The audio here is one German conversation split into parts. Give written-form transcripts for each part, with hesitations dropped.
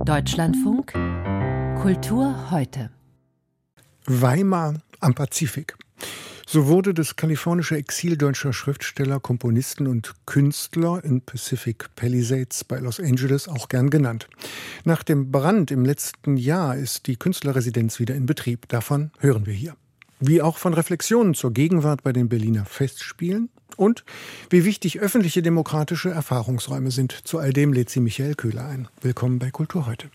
Deutschlandfunk Kultur heute. Weimar am Pazifik. So wurde das kalifornische Exil deutscher Schriftsteller, Komponisten und Künstler in Pacific Palisades bei Los Angeles auch gern genannt. Nach dem Brand im letzten Jahr ist die Künstlerresidenz wieder in Betrieb. Davon hören wir hier. Wie auch von Reflexionen zur Gegenwart bei den Berliner Festspielen und wie wichtig öffentliche demokratische Erfahrungsräume sind. Zu all dem lädt sie Michael Köhler ein. Willkommen bei Kultur heute.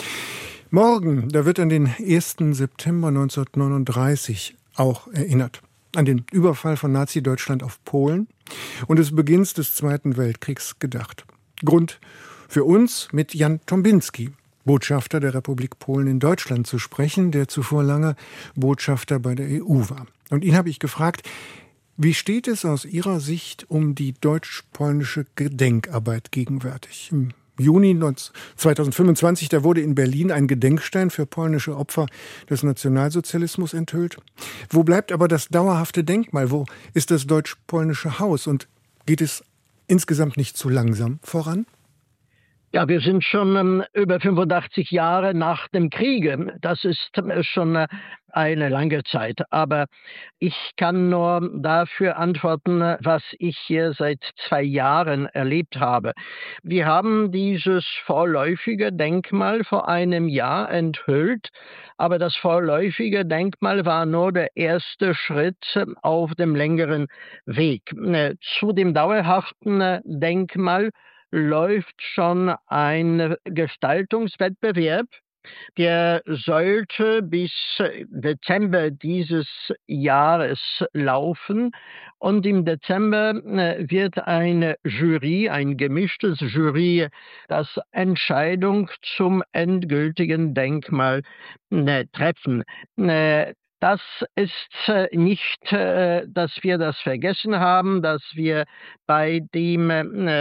Morgen, da wird an den 1. September 1939 auch erinnert. An den Überfall von Nazi-Deutschland auf Polen und des Beginns des Zweiten Weltkriegs gedacht. Grund für uns, mit Jan Tombinski, Botschafter der Republik Polen in Deutschland, zu sprechen, der zuvor lange Botschafter bei der EU war. Und ihn habe ich gefragt, wie steht es aus Ihrer Sicht um die deutsch-polnische Gedenkarbeit gegenwärtig? Im Juni 2025, da wurde in Berlin ein Gedenkstein für polnische Opfer des Nationalsozialismus enthüllt. Wo bleibt aber das dauerhafte Denkmal? Wo ist das deutsch-polnische Haus? Und geht es insgesamt nicht zu langsam voran? Ja, wir sind schon über 85 Jahre nach dem Kriege. Das ist schon eine lange Zeit. Aber ich kann nur dafür antworten, was ich hier seit 2 Jahren erlebt habe. Wir haben dieses vorläufige Denkmal vor einem Jahr enthüllt, aber das vorläufige Denkmal war nur der erste Schritt auf dem längeren Weg. Zu dem dauerhaften Denkmal läuft schon ein Gestaltungswettbewerb. Der sollte bis Dezember dieses Jahres laufen. Und im Dezember wird eine Jury, ein gemischtes Jury, das Entscheidung zum endgültigen Denkmal treffen. Das ist nicht, dass wir das vergessen haben, dass wir bei dem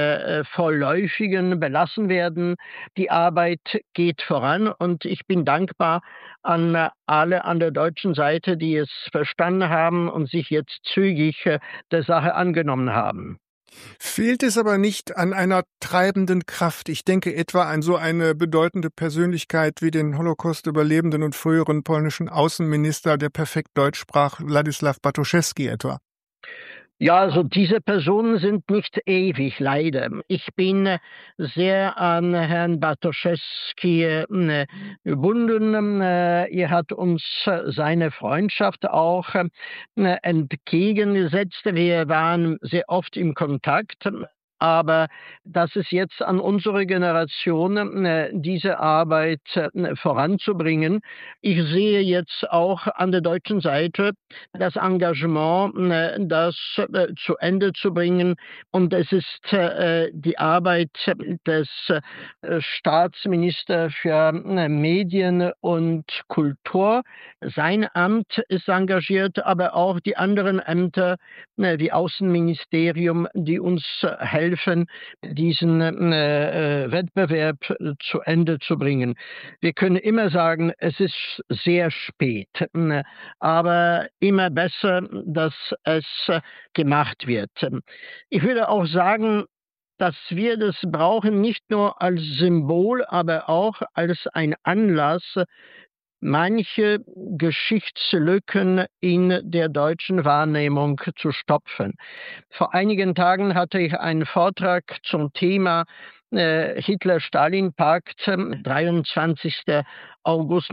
Vorläufigen belassen werden. Die Arbeit geht voran und ich bin dankbar an alle an der deutschen Seite, die es verstanden haben und sich jetzt zügig der Sache angenommen haben. Fehlt es aber nicht an einer treibenden Kraft? Ich denke etwa an so eine bedeutende Persönlichkeit wie den Holocaust-Überlebenden und früheren polnischen Außenminister, der perfekt Deutsch sprach, Władysław Bartoszewski etwa. Ja, also diese Personen sind nicht ewig, leider. Ich bin sehr an Herrn Bartoszewski gebunden. Er hat uns seine Freundschaft auch entgegengesetzt. Wir waren sehr oft im Kontakt. Aber das ist jetzt an unsere Generation, diese Arbeit voranzubringen. Ich sehe jetzt auch an der deutschen Seite das Engagement, das zu Ende zu bringen. Und es ist die Arbeit des Staatsministers für Medien und Kultur. Sein Amt ist engagiert, aber auch die anderen Ämter wie Außenministerium, die uns helfen, diesen Wettbewerb zu Ende zu bringen. Wir können immer sagen, es ist sehr spät, aber immer besser, dass es gemacht wird. Ich würde auch sagen, dass wir das brauchen, nicht nur als Symbol, aber auch als ein Anlass, manche Geschichtslücken in der deutschen Wahrnehmung zu stopfen. Vor einigen Tagen hatte ich einen Vortrag zum Thema Hitler-Stalin-Pakt, 23. August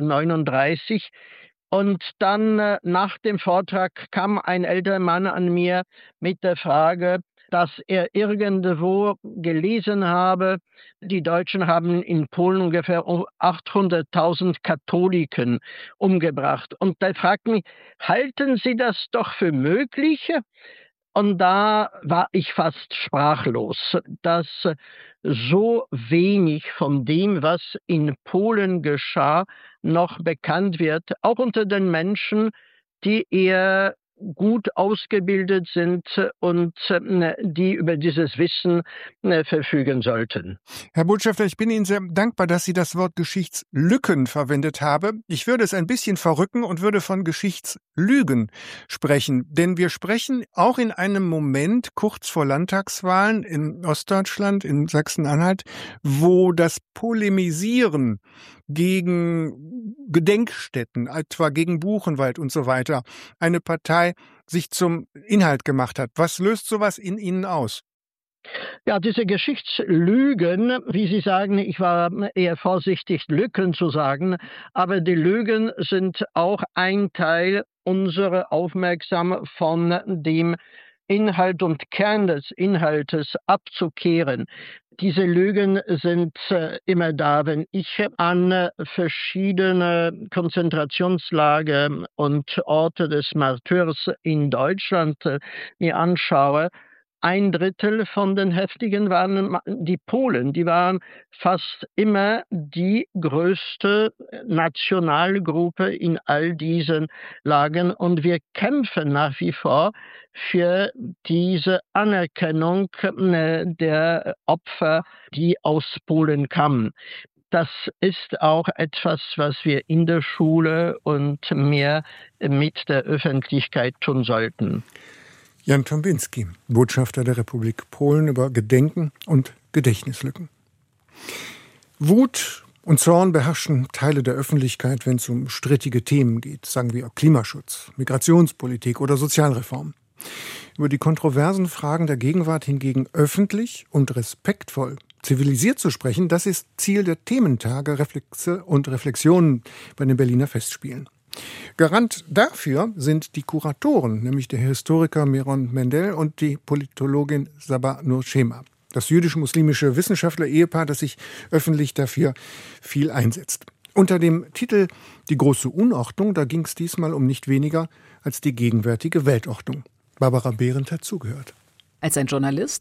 1939. Und dann nach dem Vortrag kam ein älterer Mann an mir mit der Frage, dass er irgendwo gelesen habe, die Deutschen haben in Polen ungefähr 800.000 Katholiken umgebracht. Und er fragt mich, halten Sie das doch für möglich? Und da war ich fast sprachlos, dass so wenig von dem, was in Polen geschah, noch bekannt wird, auch unter den Menschen, die eher gut ausgebildet sind und die über dieses Wissen verfügen sollten. Herr Botschafter, ich bin Ihnen sehr dankbar, dass Sie das Wort Geschichtslücken verwendet haben. Ich würde es ein bisschen verrücken und würde von Geschichtslügen sprechen. Denn wir sprechen auch in einem Moment kurz vor Landtagswahlen in Ostdeutschland, in Sachsen-Anhalt, wo das Polemisieren gegen Gedenkstätten, etwa gegen Buchenwald und so weiter, eine Partei sich zum Inhalt gemacht hat. Was löst sowas in Ihnen aus? Ja, diese Geschichtslügen, wie Sie sagen, ich war eher vorsichtig, Lücken zu sagen, aber die Lügen sind auch ein Teil unserer Aufmerksamkeit von dem Inhalt und Kern des Inhaltes abzukehren. Diese Lügen sind immer da. Wenn ich an verschiedene Konzentrationslager und Orte des Martyrs in Deutschland mir anschaue, 1/3 von den Häftlingen waren die Polen. Die waren fast immer die größte Nationalgruppe in all diesen Lagern. Und wir kämpfen nach wie vor für diese Anerkennung der Opfer, die aus Polen kamen. Das ist auch etwas, was wir in der Schule und mehr mit der Öffentlichkeit tun sollten. Jan Tombinski, Botschafter der Republik Polen, über Gedenken und Gedächtnislücken. Wut und Zorn beherrschen Teile der Öffentlichkeit, wenn es um strittige Themen geht, sagen wir Klimaschutz, Migrationspolitik oder Sozialreform. Über die kontroversen Fragen der Gegenwart hingegen öffentlich und respektvoll, zivilisiert zu sprechen, das ist Ziel der Thementage, Reflexe und Reflexionen bei den Berliner Festspielen. Garant dafür sind die Kuratoren, nämlich der Historiker Meron Mendel und die Politologin Sabah Nurchema. Das jüdisch-muslimische Wissenschaftler-Ehepaar, das sich öffentlich dafür viel einsetzt. Unter dem Titel »Die große Unordnung«, da ging es diesmal um nicht weniger als die gegenwärtige Weltordnung. Barbara Behrendt hat zugehört. Als ein Journalist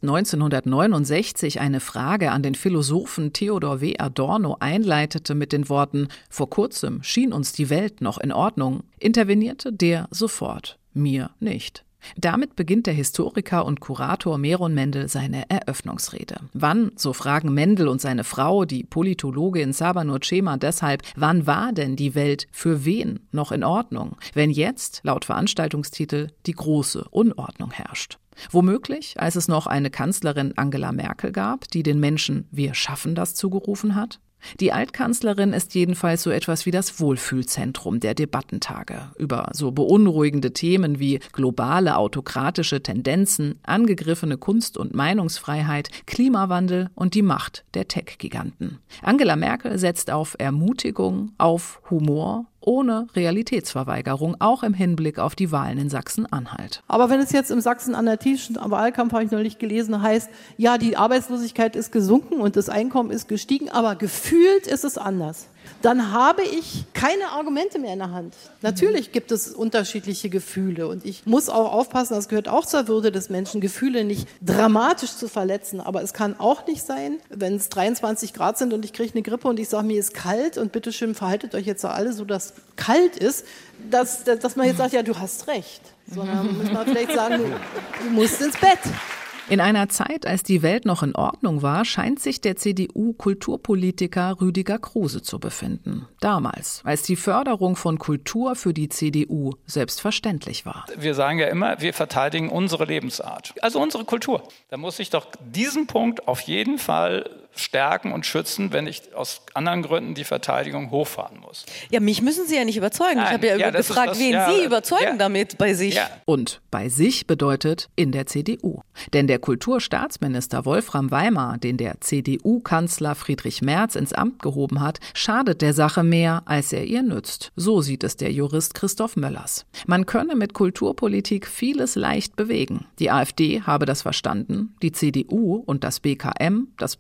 1969 eine Frage an den Philosophen Theodor W. Adorno einleitete mit den Worten »Vor kurzem schien uns die Welt noch in Ordnung«, intervenierte der sofort, mir nicht. Damit beginnt der Historiker und Kurator Meron Mendel seine Eröffnungsrede. Wann, so fragen Mendel und seine Frau, die Politologin Sabah Nurchema, deshalb, wann war denn die Welt für wen noch in Ordnung, wenn jetzt, laut Veranstaltungstitel, die große Unordnung herrscht? Womöglich, als es noch eine Kanzlerin Angela Merkel gab, die den Menschen »Wir schaffen das« zugerufen hat? Die Altkanzlerin ist jedenfalls so etwas wie das Wohlfühlzentrum der Debattentage über so beunruhigende Themen wie globale autokratische Tendenzen, angegriffene Kunst- und Meinungsfreiheit, Klimawandel und die Macht der Tech-Giganten. Angela Merkel setzt auf Ermutigung, auf Humor, ohne Realitätsverweigerung, auch im Hinblick auf die Wahlen in Sachsen-Anhalt. Aber wenn es jetzt im sachsen-anhaltischen Wahlkampf, habe ich neulich gelesen, heißt, ja, die Arbeitslosigkeit ist gesunken und das Einkommen ist gestiegen, aber gefühlt ist es anders, dann habe ich keine Argumente mehr in der Hand. Natürlich gibt es unterschiedliche Gefühle und ich muss auch aufpassen, das gehört auch zur Würde des Menschen, Gefühle nicht dramatisch zu verletzen, aber es kann auch nicht sein, wenn es 23 Grad sind und ich kriege eine Grippe und ich sage, mir ist kalt und bitteschön verhaltet euch jetzt alle so, dass kalt ist, dass man jetzt sagt, ja, du hast recht, sondern muss man vielleicht sagen, du musst ins Bett. In einer Zeit, als die Welt noch in Ordnung war, scheint sich der CDU-Kulturpolitiker Rüdiger Kruse zu befinden. Damals, als die Förderung von Kultur für die CDU selbstverständlich war. Wir sagen ja immer, wir verteidigen unsere Lebensart, also unsere Kultur. Da muss ich doch diesen Punkt auf jeden Fall stärken und schützen, wenn ich aus anderen Gründen die Verteidigung hochfahren muss. Ja, mich müssen Sie ja nicht überzeugen. Nein, ich habe ja gefragt, wen Sie überzeugen damit bei sich. Ja. Und bei sich bedeutet in der CDU. Denn der Kulturstaatsminister Wolfram Weimar, den der CDU-Kanzler Friedrich Merz ins Amt gehoben hat, schadet der Sache mehr, als er ihr nützt. So sieht es der Jurist Christoph Möllers. Man könne mit Kulturpolitik vieles leicht bewegen. Die AfD habe das verstanden, die CDU und das BKM, das Bundesministerium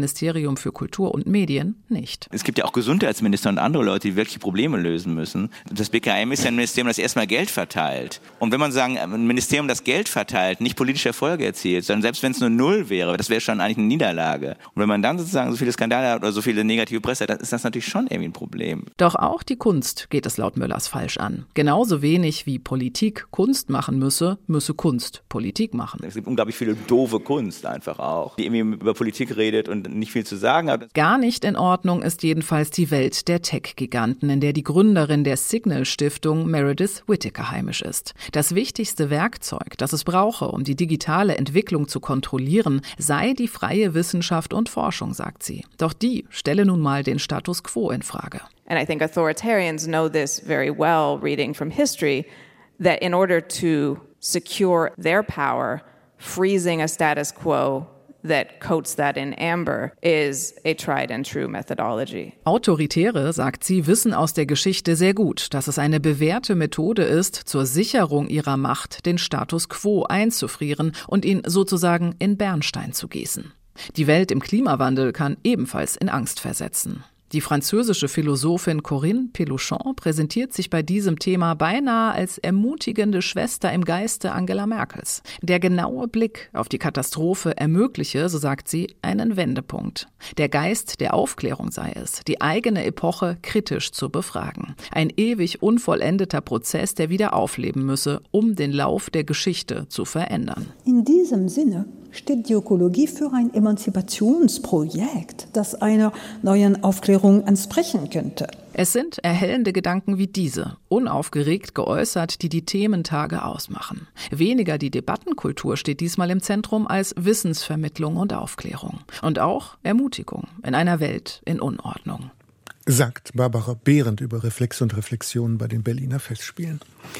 Bundesministerium für Kultur und Medien nicht. Es gibt ja auch Gesundheitsminister und andere Leute, die wirklich Probleme lösen müssen. Das BKM ist ja ein Ministerium, das erstmal Geld verteilt. Und wenn man sagen, ein Ministerium, das Geld verteilt, nicht politische Erfolge erzielt, sondern selbst wenn es nur 0 wäre, das wäre schon eigentlich eine Niederlage. Und wenn man dann sozusagen so viele Skandale hat oder so viele negative Presse, dann ist das natürlich schon irgendwie ein Problem. Doch auch die Kunst geht es laut Müllers falsch an. Genauso wenig wie Politik Kunst machen müsse Kunst Politik machen. Es gibt unglaublich viele doofe Kunst einfach auch, die irgendwie über Politik redet und nicht viel zu sagen hat. Gar nicht in Ordnung ist jedenfalls die Welt der Tech-Giganten, in der die Gründerin der Signal-Stiftung Meredith Whittaker heimisch ist. Das wichtigste Werkzeug, das es brauche, um die digitale Entwicklung zu kontrollieren, sei die freie Wissenschaft und Forschung, sagt sie. Doch die stelle nun mal den Status quo in Frage. And I think authoritarians know this very well, reading from history, that in order to secure their power, freezing a status quo that coats that in amber is a tried and true methodology. Autoritäre, sagt sie, wissen aus der Geschichte sehr gut, dass es eine bewährte Methode ist, zur Sicherung ihrer Macht den Status quo einzufrieren und ihn sozusagen in Bernstein zu gießen. Die Welt im Klimawandel kann ebenfalls in Angst versetzen. Die französische Philosophin Corinne Peluchon präsentiert sich bei diesem Thema beinahe als ermutigende Schwester im Geiste Angela Merkels. Der genaue Blick auf die Katastrophe ermögliche, so sagt sie, einen Wendepunkt. Der Geist der Aufklärung sei es, die eigene Epoche kritisch zu befragen. Ein ewig unvollendeter Prozess, der wieder aufleben müsse, um den Lauf der Geschichte zu verändern. In diesem Sinne steht die Ökologie für ein Emanzipationsprojekt, das einer neuen Aufklärung entsprechen könnte. Es sind erhellende Gedanken wie diese, unaufgeregt geäußert, die die Thementage ausmachen. Weniger die Debattenkultur steht diesmal im Zentrum als Wissensvermittlung und Aufklärung. Und auch Ermutigung in einer Welt in Unordnung. Sagt Barbara Behrendt über Reflex und Reflexion bei den Berliner Festspielen.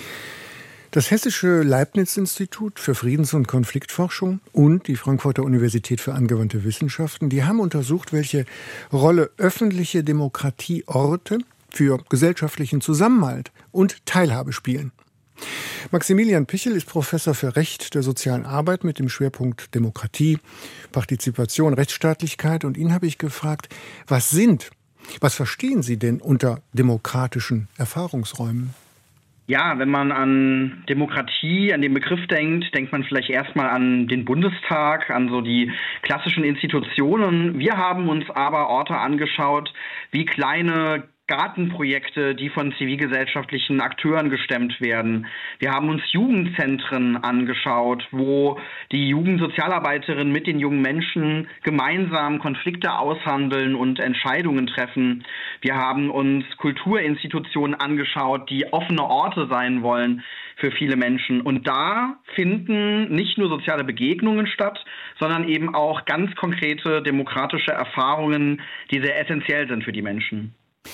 Das Hessische Leibniz-Institut für Friedens- und Konfliktforschung und die Frankfurter Universität für angewandte Wissenschaften, die haben untersucht, welche Rolle öffentliche Demokratieorte für gesellschaftlichen Zusammenhalt und Teilhabe spielen. Maximilian Pichel ist Professor für Recht der sozialen Arbeit mit dem Schwerpunkt Demokratie, Partizipation, Rechtsstaatlichkeit. Und ihn habe ich gefragt, was verstehen Sie denn unter demokratischen Erfahrungsräumen? Ja, wenn man an Demokratie, an den Begriff denkt, denkt man vielleicht erstmal an den Bundestag, an so die klassischen Institutionen. Wir haben uns aber Orte angeschaut, wie kleine Gartenprojekte, die von zivilgesellschaftlichen Akteuren gestemmt werden. Wir haben uns Jugendzentren angeschaut, wo die Jugendsozialarbeiterinnen mit den jungen Menschen gemeinsam Konflikte aushandeln und Entscheidungen treffen. Wir haben uns Kulturinstitutionen angeschaut, die offene Orte sein wollen für viele Menschen. Und da finden nicht nur soziale Begegnungen statt, sondern eben auch ganz konkrete demokratische Erfahrungen, die sehr essentiell sind für die Menschen.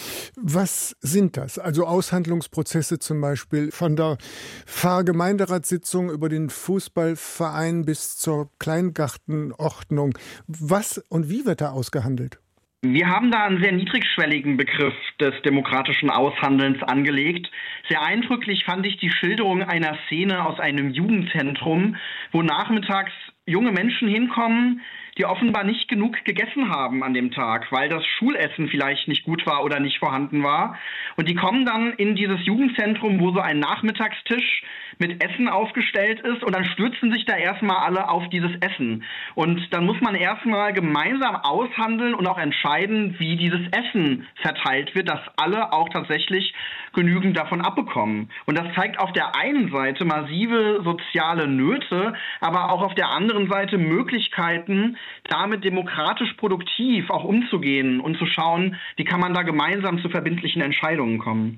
Was sind das? Also Aushandlungsprozesse zum Beispiel von der Pfarrgemeinderatssitzung über den Fußballverein bis zur Kleingartenordnung. Was und wie wird da ausgehandelt? Wir haben da einen sehr niedrigschwelligen Begriff des demokratischen Aushandelns angelegt. Sehr eindrücklich fand ich die Schilderung einer Szene aus einem Jugendzentrum, wo nachmittags junge Menschen hinkommen, die offenbar nicht genug gegessen haben an dem Tag, weil das Schulessen vielleicht nicht gut war oder nicht vorhanden war. Und die kommen dann in dieses Jugendzentrum, wo so ein Nachmittagstisch mit Essen aufgestellt ist und dann stürzen sich da erstmal alle auf dieses Essen. Und dann muss man erstmal gemeinsam aushandeln und auch entscheiden, wie dieses Essen verteilt wird, dass alle auch tatsächlich genügend davon abbekommen. Und das zeigt auf der einen Seite massive soziale Nöte, aber auch auf der anderen Seite Möglichkeiten, damit demokratisch produktiv auch umzugehen und zu schauen, wie kann man da gemeinsam zu verbindlichen Entscheidungen kommen.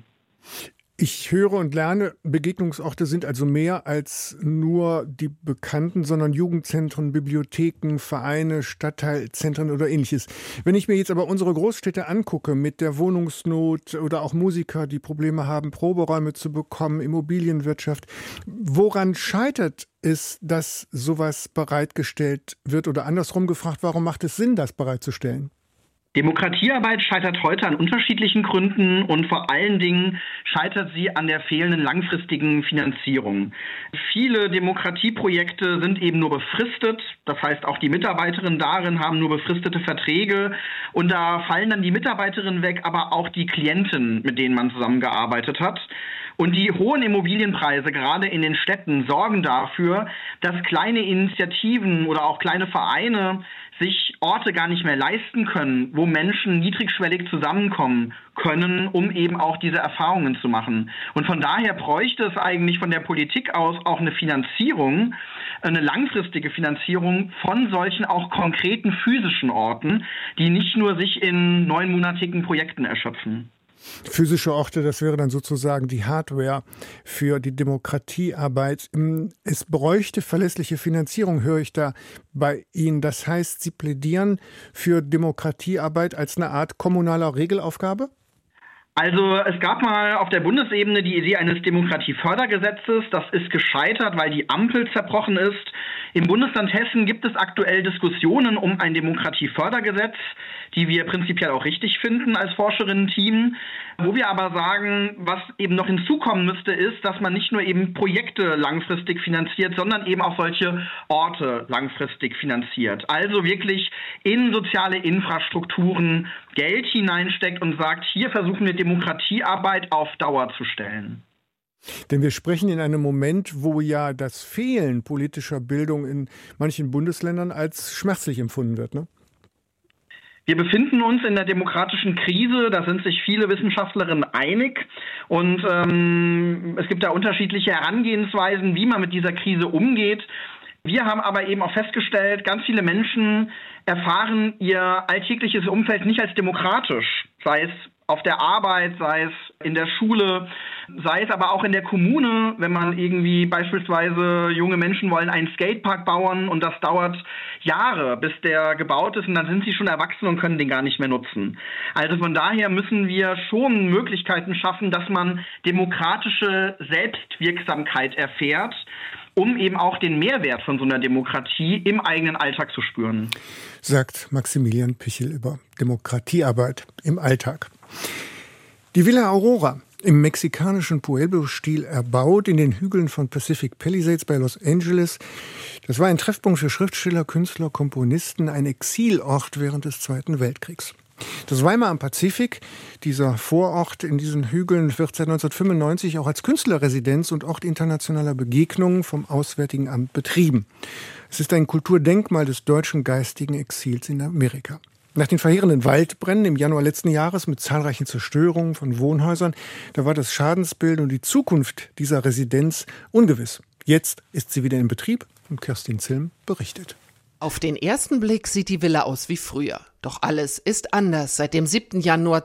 Ich höre und lerne, Begegnungsorte sind also mehr als nur die Bekannten, sondern Jugendzentren, Bibliotheken, Vereine, Stadtteilzentren oder ähnliches. Wenn ich mir jetzt aber unsere Großstädte angucke mit der Wohnungsnot oder auch Musiker, die Probleme haben, Proberäume zu bekommen, Immobilienwirtschaft, woran scheitert es, dass sowas bereitgestellt wird oder andersrum gefragt, warum macht es Sinn, das bereitzustellen? Demokratiearbeit scheitert heute an unterschiedlichen Gründen und vor allen Dingen scheitert sie an der fehlenden langfristigen Finanzierung. Viele Demokratieprojekte sind eben nur befristet, das heißt auch die Mitarbeiterinnen darin haben nur befristete Verträge und da fallen dann die Mitarbeiterinnen weg, aber auch die Klienten, mit denen man zusammengearbeitet hat. Und die hohen Immobilienpreise, gerade in den Städten, sorgen dafür, dass kleine Initiativen oder auch kleine Vereine sich Orte gar nicht mehr leisten können, wo Menschen niedrigschwellig zusammenkommen können, um eben auch diese Erfahrungen zu machen. Und von daher bräuchte es eigentlich von der Politik aus auch eine Finanzierung, eine langfristige Finanzierung von solchen auch konkreten physischen Orten, die nicht nur sich in 9-monatigen Projekten erschöpfen. Physische Orte, das wäre dann sozusagen die Hardware für die Demokratiearbeit. Es bräuchte verlässliche Finanzierung, höre ich da bei Ihnen. Das heißt, Sie plädieren für Demokratiearbeit als eine Art kommunaler Regelaufgabe? Also es gab mal auf der Bundesebene die Idee eines Demokratiefördergesetzes. Das ist gescheitert, weil die Ampel zerbrochen ist. Im Bundesland Hessen gibt es aktuell Diskussionen um ein Demokratiefördergesetz, die wir prinzipiell auch richtig finden als Forscherinnen-Team. Wo wir aber sagen, was eben noch hinzukommen müsste, ist, dass man nicht nur eben Projekte langfristig finanziert, sondern eben auch solche Orte langfristig finanziert. Also wirklich in soziale Infrastrukturen Geld hineinsteckt und sagt, hier versuchen wir Demokratiearbeit auf Dauer zu stellen. Denn wir sprechen in einem Moment, wo ja das Fehlen politischer Bildung in manchen Bundesländern als schmerzlich empfunden wird, ne? Wir befinden uns in der demokratischen Krise, da sind sich viele Wissenschaftlerinnen einig und es gibt da unterschiedliche Herangehensweisen, wie man mit dieser Krise umgeht. Wir haben aber eben auch festgestellt, ganz viele Menschen erfahren ihr alltägliches Umfeld nicht als demokratisch, sei es auf der Arbeit, sei es in der Schule, sei es aber auch in der Kommune, wenn man irgendwie beispielsweise junge Menschen wollen einen Skatepark bauen und das dauert Jahre, bis der gebaut ist und dann sind sie schon erwachsen und können den gar nicht mehr nutzen. Also von daher müssen wir schon Möglichkeiten schaffen, dass man demokratische Selbstwirksamkeit erfährt, um eben auch den Mehrwert von so einer Demokratie im eigenen Alltag zu spüren. Sagt Maximilian Pichel über Demokratiearbeit im Alltag. Die Villa Aurora, im mexikanischen Pueblo-Stil erbaut, in den Hügeln von Pacific Palisades bei Los Angeles. Das war ein Treffpunkt für Schriftsteller, Künstler, Komponisten, ein Exilort während des Zweiten Weltkriegs. Das Weimar am Pazifik, dieser Vorort in diesen Hügeln, wird seit 1995 auch als Künstlerresidenz und Ort internationaler Begegnungen vom Auswärtigen Amt betrieben. Es ist ein Kulturdenkmal des deutschen geistigen Exils in Amerika. Nach den verheerenden Waldbränden im Januar letzten Jahres mit zahlreichen Zerstörungen von Wohnhäusern, da war das Schadensbild und die Zukunft dieser Residenz ungewiss. Jetzt ist sie wieder in Betrieb und Kerstin Zilm berichtet. Auf den ersten Blick sieht die Villa aus wie früher. Doch alles ist anders seit dem 7. Januar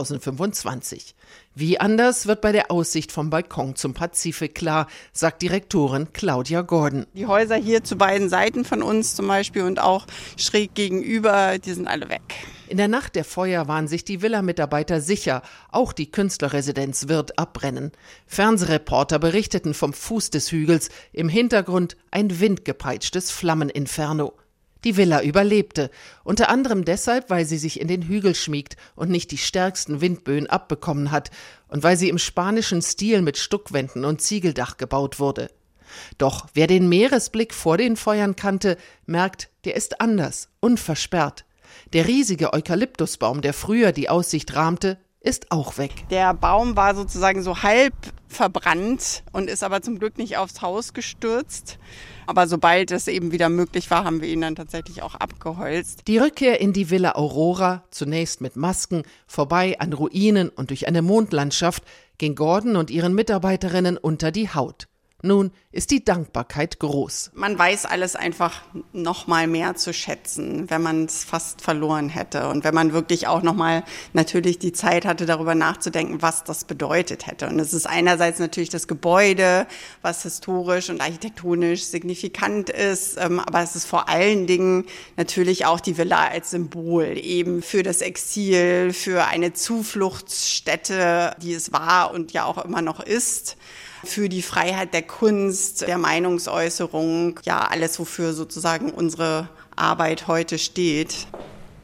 2025. Wie anders wird bei der Aussicht vom Balkon zum Pazifik klar, sagt Direktorin Claudia Gordon. Die Häuser hier zu beiden Seiten von uns zum Beispiel und auch schräg gegenüber, die sind alle weg. In der Nacht der Feuer waren sich die Villa-Mitarbeiter sicher, auch die Künstlerresidenz wird abbrennen. Fernsehreporter berichteten vom Fuß des Hügels, im Hintergrund ein windgepeitschtes Flammeninferno. Die Villa überlebte, unter anderem deshalb, weil sie sich in den Hügel schmiegt und nicht die stärksten Windböen abbekommen hat und weil sie im spanischen Stil mit Stuckwänden und Ziegeldach gebaut wurde. Doch wer den Meeresblick vor den Feuern kannte, merkt, der ist anders, unversperrt. Der riesige Eukalyptusbaum, der früher die Aussicht rahmte, ist auch weg. Der Baum war sozusagen so halb verbrannt und ist aber zum Glück nicht aufs Haus gestürzt. Aber sobald es eben wieder möglich war, haben wir ihn dann tatsächlich auch abgeholzt. Die Rückkehr in die Villa Aurora, zunächst mit Masken, vorbei an Ruinen und durch eine Mondlandschaft, ging Gordon und ihren Mitarbeiterinnen unter die Haut. Nun ist die Dankbarkeit groß. Man weiß alles einfach noch mal mehr zu schätzen, wenn man es fast verloren hätte. Und wenn man wirklich auch noch mal natürlich die Zeit hatte, darüber nachzudenken, was das bedeutet hätte. Und es ist einerseits natürlich das Gebäude, was historisch und architektonisch signifikant ist. Aber es ist vor allen Dingen natürlich auch die Villa als Symbol eben für das Exil, für eine Zufluchtsstätte, die es war und ja auch immer noch ist. Für die Freiheit der Kunst, der Meinungsäußerung, ja alles, wofür sozusagen unsere Arbeit heute steht.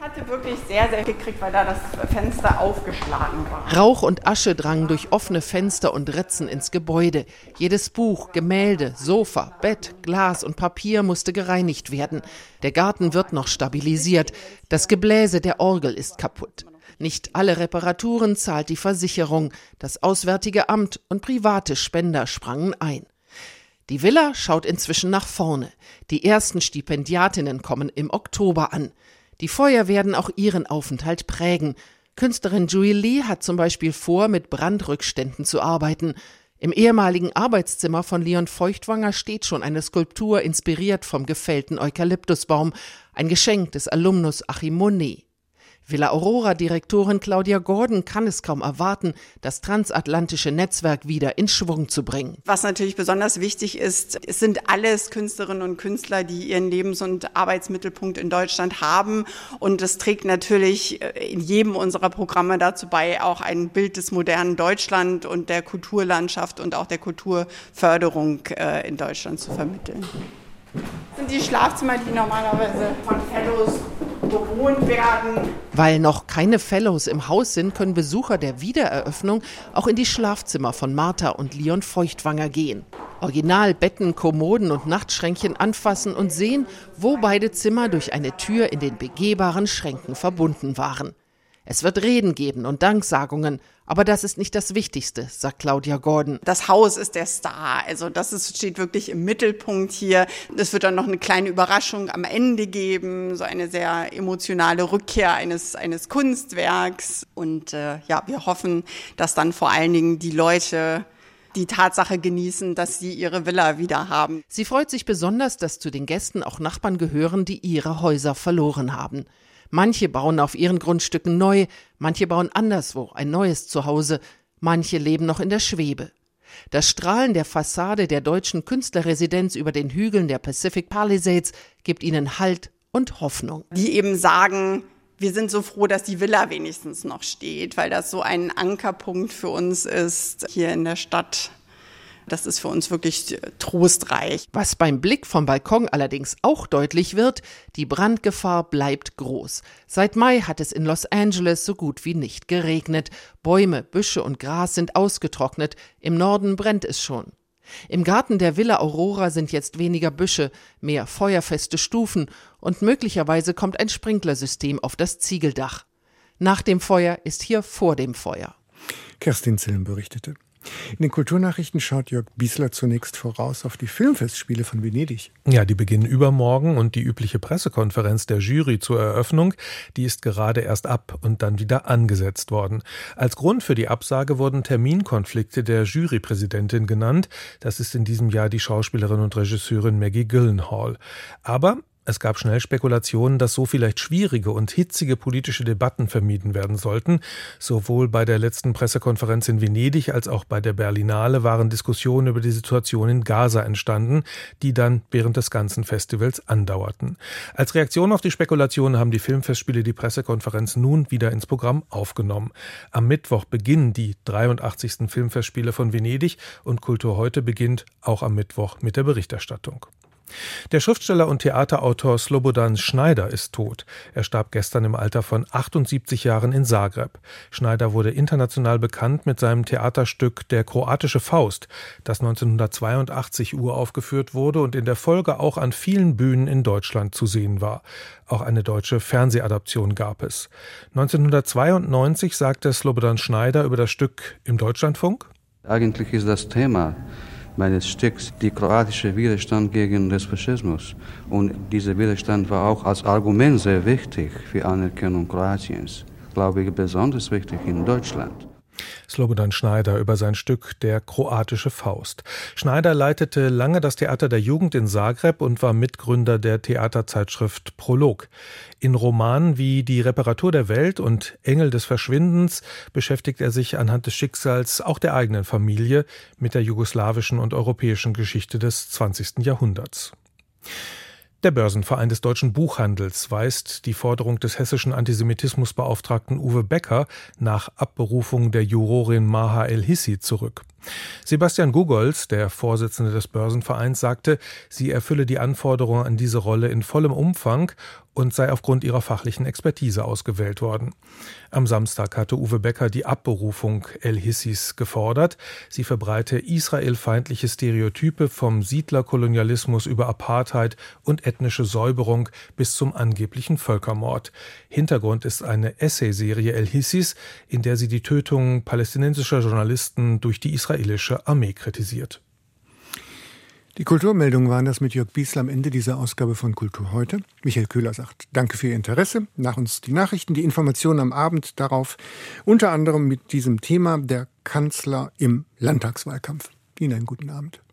Hatte wirklich sehr, sehr gekriegt, weil da das Fenster aufgeschlagen war. Rauch und Asche drangen durch offene Fenster und Ritzen ins Gebäude. Jedes Buch, Gemälde, Sofa, Bett, Glas und Papier musste gereinigt werden. Der Garten wird noch stabilisiert. Das Gebläse der Orgel ist kaputt. Nicht alle Reparaturen zahlt die Versicherung. Das Auswärtige Amt und private Spender sprangen ein. Die Villa schaut inzwischen nach vorne. Die ersten Stipendiatinnen kommen im Oktober an. Die Feuer werden auch ihren Aufenthalt prägen. Künstlerin Julie Lee hat zum Beispiel vor, mit Brandrückständen zu arbeiten. Im ehemaligen Arbeitszimmer von Leon Feuchtwanger steht schon eine Skulptur, inspiriert vom gefällten Eukalyptusbaum, ein Geschenk des Alumnus Achim Monet. Villa Aurora-Direktorin Claudia Gordon kann es kaum erwarten, das transatlantische Netzwerk wieder in Schwung zu bringen. Was natürlich besonders wichtig ist, es sind alles Künstlerinnen und Künstler, die ihren Lebens- und Arbeitsmittelpunkt in Deutschland haben. Und es trägt natürlich in jedem unserer Programme dazu bei, auch ein Bild des modernen Deutschland und der Kulturlandschaft und auch der Kulturförderung in Deutschland zu vermitteln. Das sind die Schlafzimmer, die normalerweise von Fellows bewohnt werden. Weil noch keine Fellows im Haus sind, können Besucher der Wiedereröffnung auch in die Schlafzimmer von Martha und Leon Feuchtwanger gehen. Original Betten, Kommoden und Nachtschränkchen anfassen und sehen, wo beide Zimmer durch eine Tür in den begehbaren Schränken verbunden waren. Es wird Reden geben und Danksagungen, aber das ist nicht das Wichtigste, sagt Claudia Gordon. Das Haus ist der Star, also steht wirklich im Mittelpunkt hier. Es wird dann noch eine kleine Überraschung am Ende geben, so eine sehr emotionale Rückkehr eines Kunstwerks. Und wir hoffen, dass dann vor allen Dingen die Leute die Tatsache genießen, dass sie ihre Villa wieder haben. Sie freut sich besonders, dass zu den Gästen auch Nachbarn gehören, die ihre Häuser verloren haben. Manche bauen auf ihren Grundstücken neu, manche bauen anderswo ein neues Zuhause, manche leben noch in der Schwebe. Das Strahlen der Fassade der deutschen Künstlerresidenz über den Hügeln der Pacific Palisades gibt ihnen Halt und Hoffnung. Die eben sagen, wir sind so froh, dass die Villa wenigstens noch steht, weil das so ein Ankerpunkt für uns ist hier in der Stadt. Das ist für uns wirklich trostreich. Was beim Blick vom Balkon allerdings auch deutlich wird, die Brandgefahr bleibt groß. Seit Mai hat es in Los Angeles so gut wie nicht geregnet. Bäume, Büsche und Gras sind ausgetrocknet. Im Norden brennt es schon. Im Garten der Villa Aurora sind jetzt weniger Büsche, mehr feuerfeste Stufen und möglicherweise kommt ein Sprinklersystem auf das Ziegeldach. Nach dem Feuer ist hier vor dem Feuer. Kerstin Zillen berichtete. In den Kulturnachrichten schaut Jörg Biesler zunächst voraus auf die Filmfestspiele von Venedig. Ja, die beginnen übermorgen und die übliche Pressekonferenz der Jury zur Eröffnung, die ist gerade erst ab und dann wieder angesetzt worden. Als Grund für die Absage wurden Terminkonflikte der Jurypräsidentin genannt. Das ist in diesem Jahr die Schauspielerin und Regisseurin Maggie Gyllenhaal. Aber es gab schnell Spekulationen, dass so vielleicht schwierige und hitzige politische Debatten vermieden werden sollten. Sowohl bei der letzten Pressekonferenz in Venedig als auch bei der Berlinale waren Diskussionen über die Situation in Gaza entstanden, die dann während des ganzen Festivals andauerten. Als Reaktion auf die Spekulationen haben die Filmfestspiele die Pressekonferenz nun wieder ins Programm aufgenommen. Am Mittwoch beginnen die 83. Filmfestspiele von Venedig und Kultur heute beginnt auch am Mittwoch mit der Berichterstattung. Der Schriftsteller und Theaterautor Slobodan Schneider ist tot. Er starb gestern im Alter von 78 Jahren in Zagreb. Schneider wurde international bekannt mit seinem Theaterstück Der kroatische Faust, das 1982 uraufgeführt wurde und in der Folge auch an vielen Bühnen in Deutschland zu sehen war. Auch eine deutsche Fernsehadaption gab es. 1992 sagte Slobodan Schneider über das Stück im Deutschlandfunk: Eigentlich ist das Thema meines Stücks der kroatische Widerstand gegen den Faschismus. Und dieser Widerstand war auch als Argument sehr wichtig für Anerkennung Kroatiens. Glaube ich, besonders wichtig in Deutschland. Slobodan Schneider über sein Stück Der kroatische Faust. Schneider leitete lange das Theater der Jugend in Zagreb und war Mitgründer der Theaterzeitschrift Prolog. In Romanen wie Die Reparatur der Welt und Engel des Verschwindens beschäftigt er sich anhand des Schicksals auch der eigenen Familie mit der jugoslawischen und europäischen Geschichte des 20. Jahrhunderts. Der Börsenverein des deutschen Buchhandels weist die Forderung des hessischen Antisemitismusbeauftragten Uwe Becker nach Abberufung der Jurorin Maha El-Hissi zurück. Sebastian Gugolz, der Vorsitzende des Börsenvereins, sagte, sie erfülle die Anforderungen an diese Rolle in vollem Umfang und sei aufgrund ihrer fachlichen Expertise ausgewählt worden. Am Samstag hatte Uwe Becker die Abberufung El-Hissis gefordert. Sie verbreite israelfeindliche Stereotype vom Siedlerkolonialismus über Apartheid und ethnische Säuberung bis zum angeblichen Völkermord. Hintergrund ist eine Essayserie El-Hissis, in der sie die Tötung palästinensischer Journalisten durch die israelische Armee kritisiert. Die Kulturmeldungen waren das mit Jörg Biesler am Ende dieser Ausgabe von Kultur heute. Michael Köhler sagt danke für Ihr Interesse. Nach uns die Nachrichten, die Informationen am Abend darauf, unter anderem mit diesem Thema der Kanzler im Landtagswahlkampf. Ihnen einen guten Abend.